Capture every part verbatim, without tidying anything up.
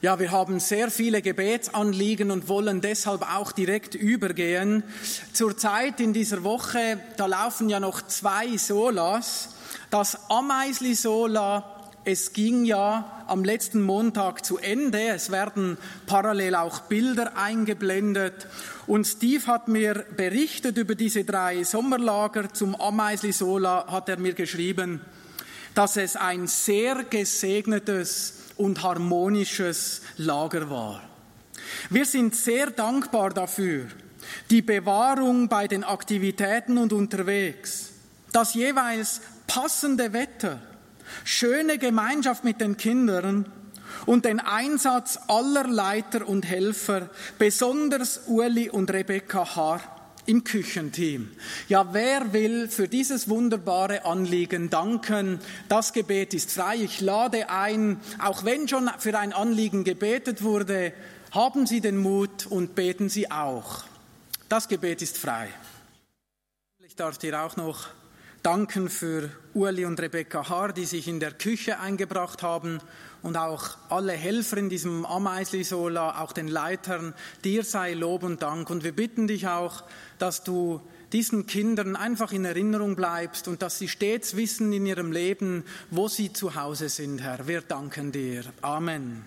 Ja, wir haben sehr viele Gebetsanliegen und wollen deshalb auch direkt übergehen. Zurzeit in dieser Woche, da laufen ja noch zwei Solas. Das Ameisli-Sola, es ging ja am letzten Montag zu Ende. Es werden parallel auch Bilder eingeblendet. Und Steve hat mir berichtet über diese drei Sommerlager. Zum Ameisli-Sola hat er mir geschrieben, dass es ein sehr gesegnetes und harmonisches Lager war. Wir sind sehr dankbar dafür. Die Bewahrung bei den Aktivitäten und unterwegs, das jeweils passende Wetter, schöne Gemeinschaft mit den Kindern und den Einsatz aller Leiter und Helfer, besonders Uli und Rebecca Haar im Küchenteam. Ja, wer will für dieses wunderbare Anliegen danken? Das Gebet ist frei. Ich lade ein, auch wenn schon für ein Anliegen gebetet wurde, haben Sie den Mut und beten Sie auch. Das Gebet ist frei. Ich darf dir auch noch danken für Uli und Rebecca Haar, die sich in der Küche eingebracht haben, und auch alle Helfer in diesem Ameisli-Sola, auch den Leitern. Dir sei Lob und Dank. Und wir bitten dich auch, dass du diesen Kindern einfach in Erinnerung bleibst und dass sie stets wissen in ihrem Leben, wo sie zu Hause sind, Herr. Wir danken dir. Amen.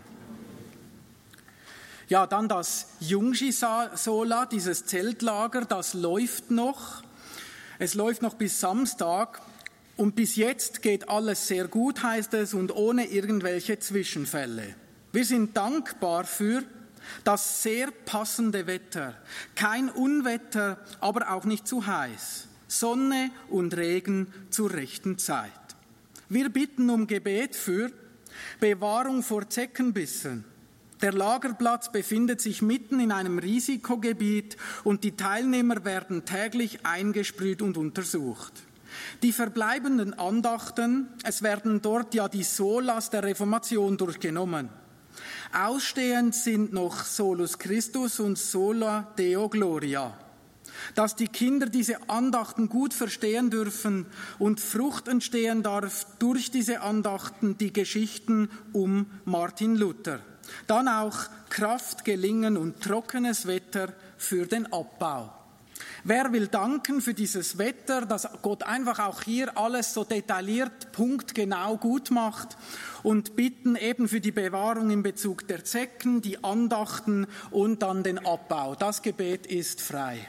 Ja, dann das Jungshi-Sola, dieses Zeltlager, das läuft noch. Es läuft noch bis Samstag und bis jetzt geht alles sehr gut, heißt es, und ohne irgendwelche Zwischenfälle. Wir sind dankbar für das sehr passende Wetter. Kein Unwetter, aber auch nicht zu heiß. Sonne und Regen zur rechten Zeit. Wir bitten um Gebet für Bewahrung vor Zeckenbissen. Der Lagerplatz befindet sich mitten in einem Risikogebiet und die Teilnehmer werden täglich eingesprüht und untersucht. Die verbleibenden Andachten, es werden dort ja die Solas der Reformation durchgenommen. Ausstehend sind noch Solus Christus und Sola Deo Gloria. Dass die Kinder diese Andachten gut verstehen dürfen und Frucht entstehen darf durch diese Andachten, die Geschichten um Martin Luther. Dann auch Kraft, Gelingen und trockenes Wetter für den Abbau. Wer will danken für dieses Wetter, dass Gott einfach auch hier alles so detailliert, punktgenau gut macht, und bitten eben für die Bewahrung in Bezug der Zecken, die Andachten und dann den Abbau. Das Gebet ist frei.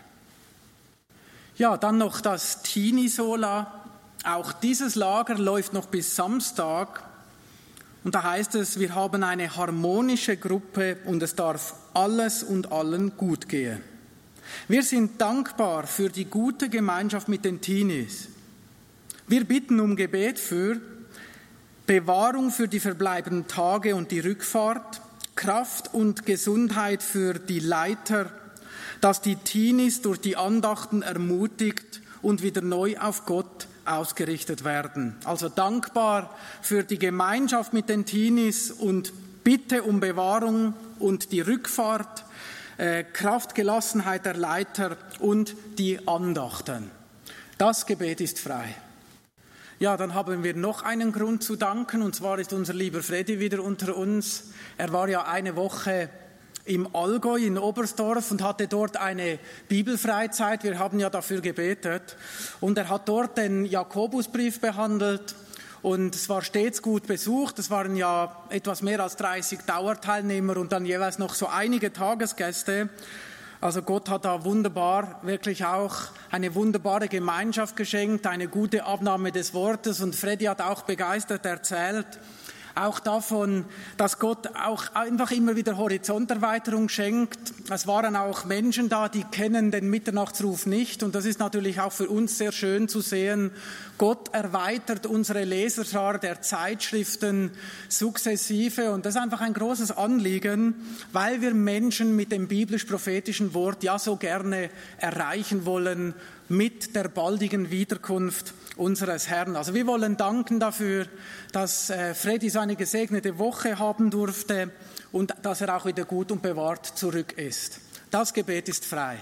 Ja, dann noch das Teenie-Sola. Auch dieses Lager läuft noch bis Samstag. Und da heißt es, wir haben eine harmonische Gruppe und es darf alles und allen gut gehen. Wir sind dankbar für die gute Gemeinschaft mit den Teenies. Wir bitten um Gebet für Bewahrung für die verbleibenden Tage und die Rückfahrt, Kraft und Gesundheit für die Leiter, dass die Teenies durch die Andachten ermutigt und wieder neu auf Gott ausgerichtet werden. Also dankbar für die Gemeinschaft mit den Teenies und bitte um Bewahrung und die Rückfahrt, äh, Kraft, Gelassenheit der Leiter und die Andachten. Das Gebet ist frei. Ja, dann haben wir noch einen Grund zu danken, und zwar ist unser lieber Freddy wieder unter uns. Er war ja eine Woche im Allgäu in Oberstdorf und hatte dort eine Bibelfreizeit. Wir haben ja dafür gebetet. Und er hat dort den Jakobusbrief behandelt und es war stets gut besucht. Es waren ja etwas mehr als dreißig Dauerteilnehmer und dann jeweils noch so einige Tagesgäste. Also Gott hat da wunderbar, wirklich auch eine wunderbare Gemeinschaft geschenkt, eine gute Abnahme des Wortes, und Freddy hat auch begeistert erzählt, auch davon, dass Gott auch einfach immer wieder Horizonterweiterung schenkt. Es waren auch Menschen da, die kennen den Mitternachtsruf nicht. Und das ist natürlich auch für uns sehr schön zu sehen. Gott erweitert unsere Leserschar der Zeitschriften sukzessive. Und das ist einfach ein großes Anliegen, weil wir Menschen mit dem biblisch-prophetischen Wort ja so gerne erreichen wollen mit der baldigen Wiederkunft unseres Herrn. Also wir wollen danken dafür, dass äh, Freddy so eine gesegnete Woche haben durfte und dass er auch wieder gut und bewahrt zurück ist. Das Gebet ist frei.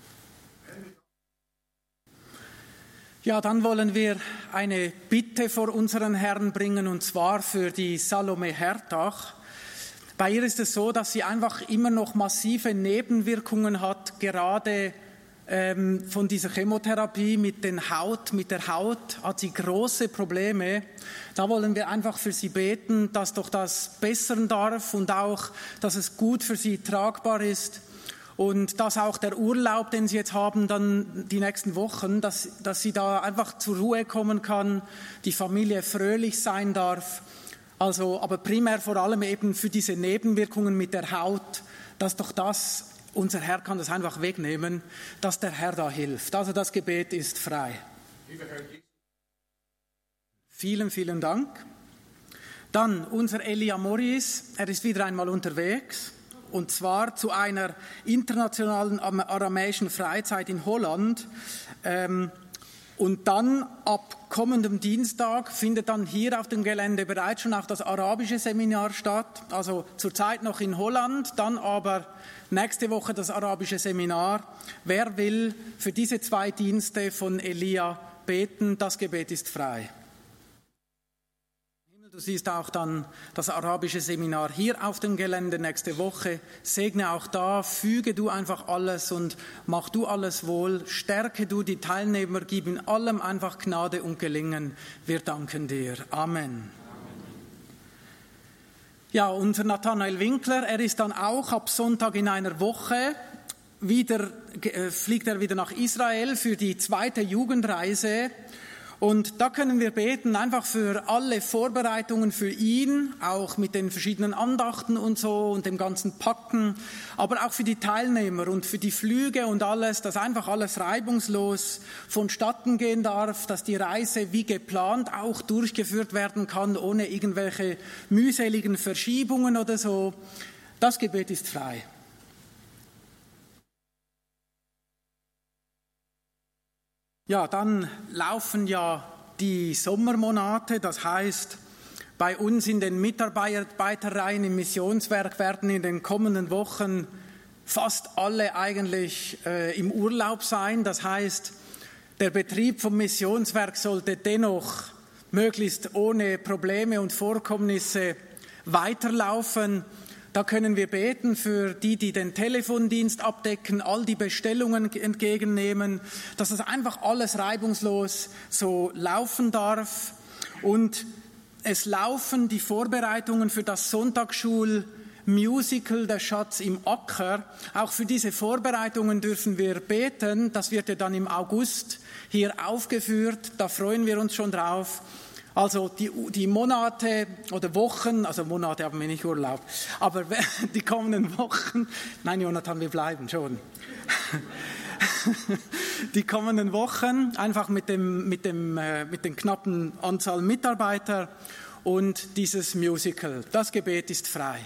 Ja, dann wollen wir eine Bitte vor unseren Herrn bringen, und zwar für die Salome Hertach. Bei ihr ist es so, dass sie einfach immer noch massive Nebenwirkungen hat, gerade ähm, von dieser Chemotherapie mit den Haut, mit der Haut hat sie große Probleme. Da wollen wir einfach für sie beten, dass doch das bessern darf und auch, dass es gut für sie tragbar ist. Und dass auch der Urlaub, den sie jetzt haben, dann die nächsten Wochen, dass, dass sie da einfach zur Ruhe kommen kann, die Familie fröhlich sein darf. Also, aber primär vor allem eben für diese Nebenwirkungen mit der Haut, dass doch das, unser Herr kann das einfach wegnehmen, dass der Herr da hilft. Also das Gebet ist frei. Vielen, vielen Dank. Dann unser Elia Morris, er ist wieder einmal unterwegs. Und zwar zu einer internationalen aramäischen Freizeit in Holland. Ähm, und dann ab kommendem Dienstag findet dann hier auf dem Gelände bereits schon auch das arabische Seminar statt. Also zurzeit noch in Holland, dann aber nächste Woche das arabische Seminar. Wer will für diese zwei Dienste von Elia beten? Das Gebet ist frei. Du siehst auch dann das arabische Seminar hier auf dem Gelände nächste Woche. Segne auch da, füge du einfach alles und mach du alles wohl. Stärke du die Teilnehmer, gib in allem einfach Gnade und Gelingen. Wir danken dir. Amen. Ja, unser Nathanael Winkler, er ist dann auch ab Sonntag in einer Woche wieder, äh, fliegt er wieder nach Israel für die zweite Jugendreise. Und da können wir beten, einfach für alle Vorbereitungen für ihn, auch mit den verschiedenen Andachten und so und dem ganzen Packen, aber auch für die Teilnehmer und für die Flüge und alles, dass einfach alles reibungslos vonstatten gehen darf, dass die Reise wie geplant auch durchgeführt werden kann, ohne irgendwelche mühseligen Verschiebungen oder so. Das Gebet ist frei. Ja, dann laufen ja die Sommermonate, das heißt, bei uns in den Mitarbeiterreihen im Missionswerk werden in den kommenden Wochen fast alle eigentlich äh, im Urlaub sein. Das heißt, der Betrieb vom Missionswerk sollte dennoch möglichst ohne Probleme und Vorkommnisse weiterlaufen. Da können wir beten für die, die den Telefondienst abdecken, all die Bestellungen entgegennehmen, dass das einfach alles reibungslos so laufen darf. Und es laufen die Vorbereitungen für das Sonntagsschul-Musical Der Schatz im Acker. Auch für diese Vorbereitungen dürfen wir beten. Das wird ja dann im August hier aufgeführt. Da freuen wir uns schon drauf. Also die, die Monate oder Wochen, also Monate haben wir nicht Urlaub, aber die kommenden Wochen, nein Jonathan, wir bleiben schon. Die kommenden Wochen einfach mit dem, mit dem, mit den knappen Anzahl Mitarbeiter und dieses Musical. Das Gebet ist frei.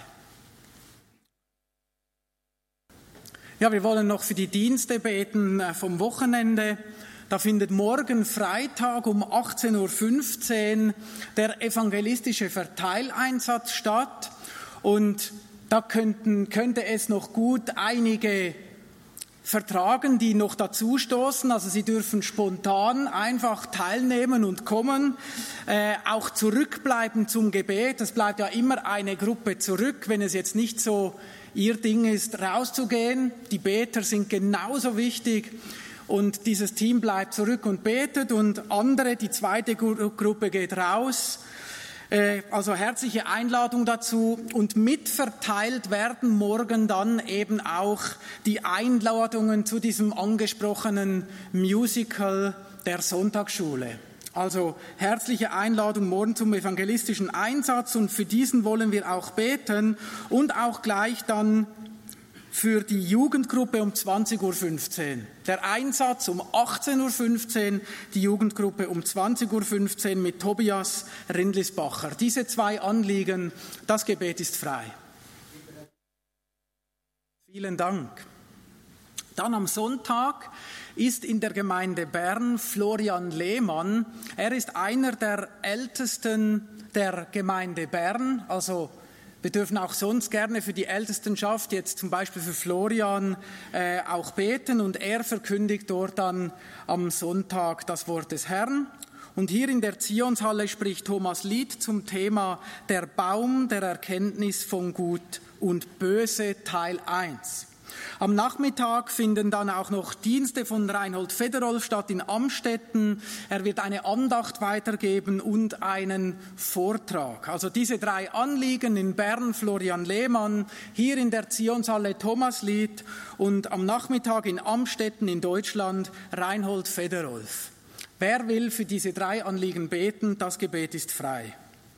Ja, wir wollen noch für die Dienste beten vom Wochenende. Da findet morgen Freitag um achtzehn Uhr fünfzehn der evangelistische Verteileinsatz statt. Und da könnten, könnte es noch gut einige vertragen, die noch dazu stoßen. Also sie dürfen spontan einfach teilnehmen und kommen, äh, auch zurückbleiben zum Gebet. Es bleibt ja immer eine Gruppe zurück, wenn es jetzt nicht so ihr Ding ist, rauszugehen. Die Beter sind genauso wichtig. Und dieses Team bleibt zurück und betet und andere, die zweite Gruppe geht raus. Also herzliche Einladung dazu und mitverteilt werden morgen dann eben auch die Einladungen zu diesem angesprochenen Musical der Sonntagsschule. Also herzliche Einladung morgen zum evangelistischen Einsatz und für diesen wollen wir auch beten und auch gleich dann für die Jugendgruppe um zwanzig Uhr fünfzehn. Der Einsatz um achtzehn Uhr fünfzehn, die Jugendgruppe um zwanzig Uhr fünfzehn mit Tobias Rindlisbacher. Diese zwei Anliegen, das Gebet ist frei. Vielen Dank. Dann am Sonntag ist in der Gemeinde Bern Florian Lehmann. Er ist einer der Ältesten der Gemeinde Bern, also wir dürfen auch sonst gerne für die Ältestenschaft, jetzt zum Beispiel für Florian, äh, auch beten und er verkündigt dort dann am Sonntag das Wort des Herrn. Und hier in der Zionshalle spricht Thomas Lied zum Thema Der Baum der Erkenntnis von Gut und Böse Teil eins. Am Nachmittag finden dann auch noch Dienste von Reinhold Federolf statt in Amstetten. Er wird eine Andacht weitergeben und einen Vortrag. Also diese drei Anliegen: in Bern Florian Lehmann, hier in der Zionshalle Thomas Lied und am Nachmittag in Amstetten in Deutschland Reinhold Federolf. Wer will für diese drei Anliegen beten? Das Gebet ist frei.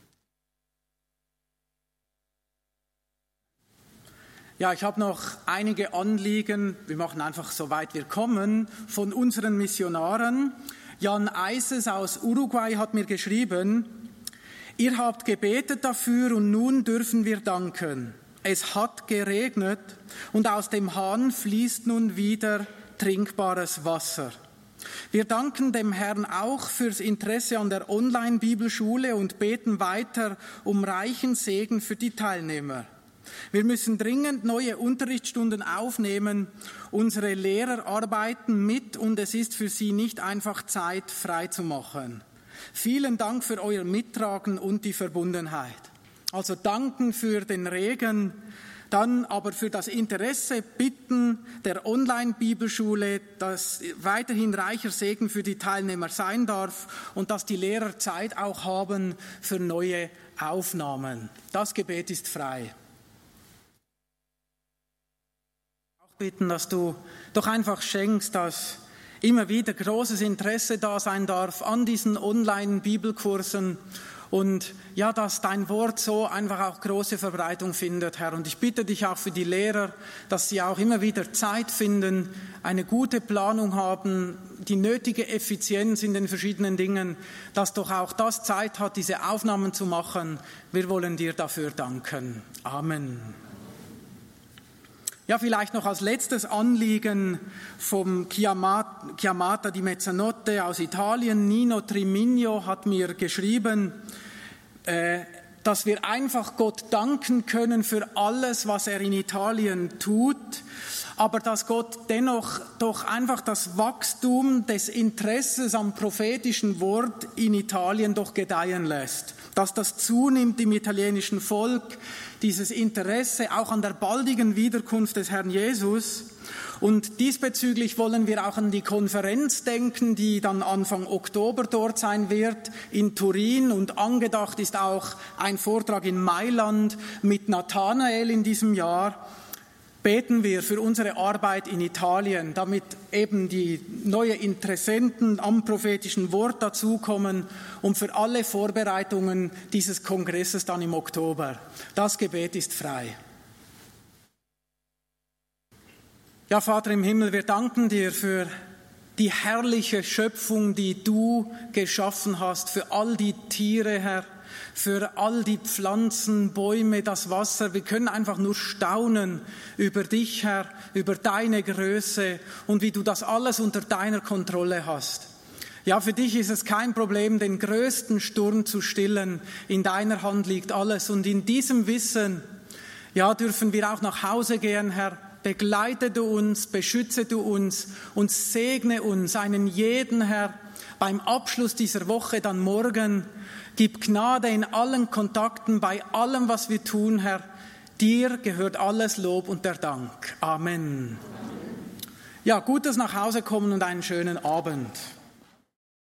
Ja, ich habe noch einige Anliegen, wir machen einfach so weit wir kommen, von unseren Missionaren. Jan Eises aus Uruguay hat mir geschrieben: Ihr habt gebetet dafür und nun dürfen wir danken. Es hat geregnet und aus dem Hahn fließt nun wieder trinkbares Wasser. Wir danken dem Herrn auch fürs Interesse an der Online-Bibelschule und beten weiter um reichen Segen für die Teilnehmer. Wir müssen dringend neue Unterrichtsstunden aufnehmen. Unsere Lehrer arbeiten mit und es ist für sie nicht einfach, Zeit frei zu machen. Vielen Dank für euer Mittragen und die Verbundenheit. Also danken für den Regen, dann aber für das Interesse bitten der Online-Bibelschule, dass weiterhin reicher Segen für die Teilnehmer sein darf und dass die Lehrer Zeit auch haben für neue Aufnahmen. Das Gebet ist frei. Bitten, dass du doch einfach schenkst, dass immer wieder großes Interesse da sein darf an diesen Online-Bibelkursen und ja, dass dein Wort so einfach auch große Verbreitung findet, Herr. Und ich bitte dich auch für die Lehrer, dass sie auch immer wieder Zeit finden, eine gute Planung haben, die nötige Effizienz in den verschiedenen Dingen, dass doch auch das Zeit hat, diese Aufnahmen zu machen. Wir wollen dir dafür danken. Amen. Ja, vielleicht noch als letztes Anliegen vom Chiamata, Chiamata di Mezzanotte aus Italien. Nino Trimigno hat mir geschrieben, äh, dass wir einfach Gott danken können für alles, was er in Italien tut, aber dass Gott dennoch doch einfach das Wachstum des Interesses am prophetischen Wort in Italien doch gedeihen lässt. Dass das zunimmt im italienischen Volk, dieses Interesse auch an der baldigen Wiederkunft des Herrn Jesus. Und diesbezüglich wollen wir auch an die Konferenz denken, die dann Anfang Oktober dort sein wird in Turin. Und angedacht ist auch ein Vortrag in Mailand mit Nathanael in diesem Jahr. Beten wir für unsere Arbeit in Italien, damit eben die neuen Interessenten am prophetischen Wort dazukommen und für alle Vorbereitungen dieses Kongresses dann im Oktober. Das Gebet ist frei. Ja, Vater im Himmel, wir danken dir für die herrliche Schöpfung, die du geschaffen hast, für all die Tiere, Herr, für all die Pflanzen, Bäume, das Wasser. Wir können einfach nur staunen über dich, Herr, über deine Größe und wie du das alles unter deiner Kontrolle hast. Ja, für dich ist es kein Problem, den größten Sturm zu stillen. In deiner Hand liegt alles. Und in diesem Wissen, ja, dürfen wir auch nach Hause gehen, Herr. Begleite du uns, beschütze du uns und segne uns, einen jeden, Herr, beim Abschluss dieser Woche, dann morgen. Gib Gnade in allen Kontakten, bei allem, was wir tun, Herr. Dir gehört alles Lob und der Dank. Amen. Ja, gutes nach Hause kommen und einen schönen Abend.